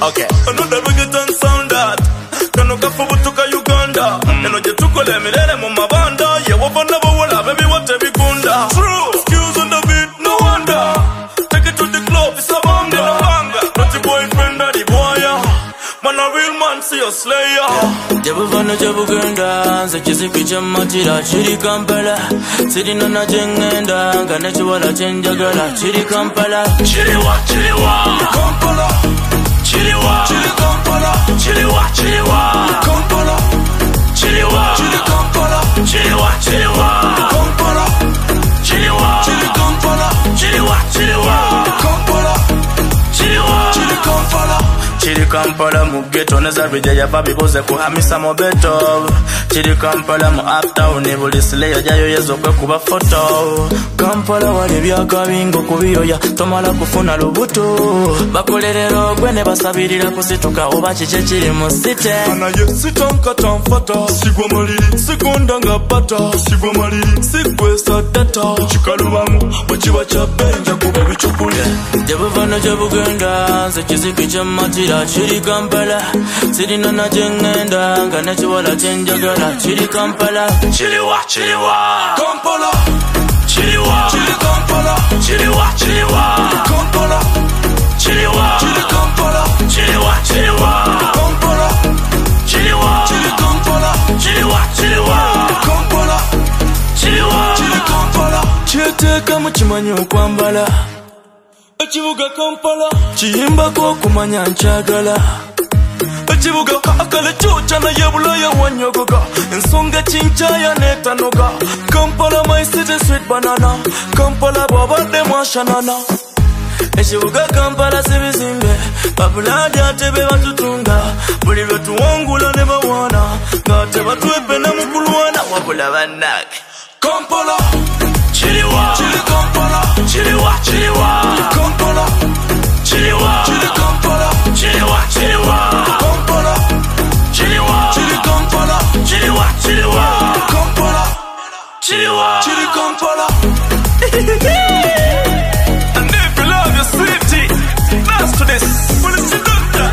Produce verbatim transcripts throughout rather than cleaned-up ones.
Okay. Another reggaeton sound that Kano kafubutuka Uganda Eno jetukole milele mu mabanda Ye wabana bawala baby wate bikunda True, skills on the beat, no wonder Take it to the club, it's a banga no banga Not your boyfriend or the boy Man a real man, see a slayer Jabuvano jabugenda Nze kizipi chamatira chiri Kampala Sirina na jengenda Ngane chiwala chenjagala chiri Kampala Chiriwa, chiriwa Kampala Chiriwa, chiri Kampala Chiriwa, chiriwa Kampala Chiriwa, chiri Kampala Chiriwa, chiriwa Kampala Chiriwa, chiri Kampala Chiriwa, chiriwa Kampala Chiriwa, chiri Kampala Chiri Kampala mu ghetto neza bijaya babibuze kuhamisa mu beto Chiri Kampala mu uptown buli sileyo jayo yezo kwe kuba photo Kampala wali byakabingo kubiyoya tomala kufuna lubuto bakolerero gwene basabirira kusituka oba kiche kiri mu site ana ye sitonka tamfata sigwa maliri sigonda nga bata sigwa maliri sigwesa data chikalubamu bachiba cha benja kuba bichukule jabuvano jabugenda nze kizipi chamatira chiri Kampala sirina na jengenda ngane chiwala chenjagala chiri Kampala chiriwa chiriwa Kampala chiriwa chiri Kampala chiriwa chiriwa Kampala chiriwa chiri Kampala chiriwa chiriwa Kampala chiriwa chiri Kampala chiriwa chiriwa Kampala chiriwa chiri Kampala chiteka mu kimanyo kwambala ekibuga Kampala kiyimbako kumanya nchagala ekibuga akale chucha na yebulaya wanyogoga ensonga chinchaya netanoga Kampala my city sweet banana Kampala babade mwashanana ekibuga Kampala sibizimbe babuladi atebe batutunga buli betuwangula ne bawana ngate batwebe na mukulwana wabula bannake Kampala chiriwa chiri Kampala chiriwa chiriwa Kampala chiriwa chiri Kampala chiriwa chiriwa Kampala chiriwa chiri Kampala chiriwa chiriwa Kampala chiriwa chiri Kampala And if you love your city dance to this what is it doctor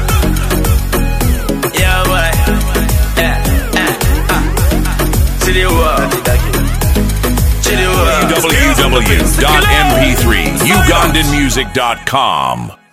yeah boy eh eh ah chiriwa w w w dot m p three ugandan music dot com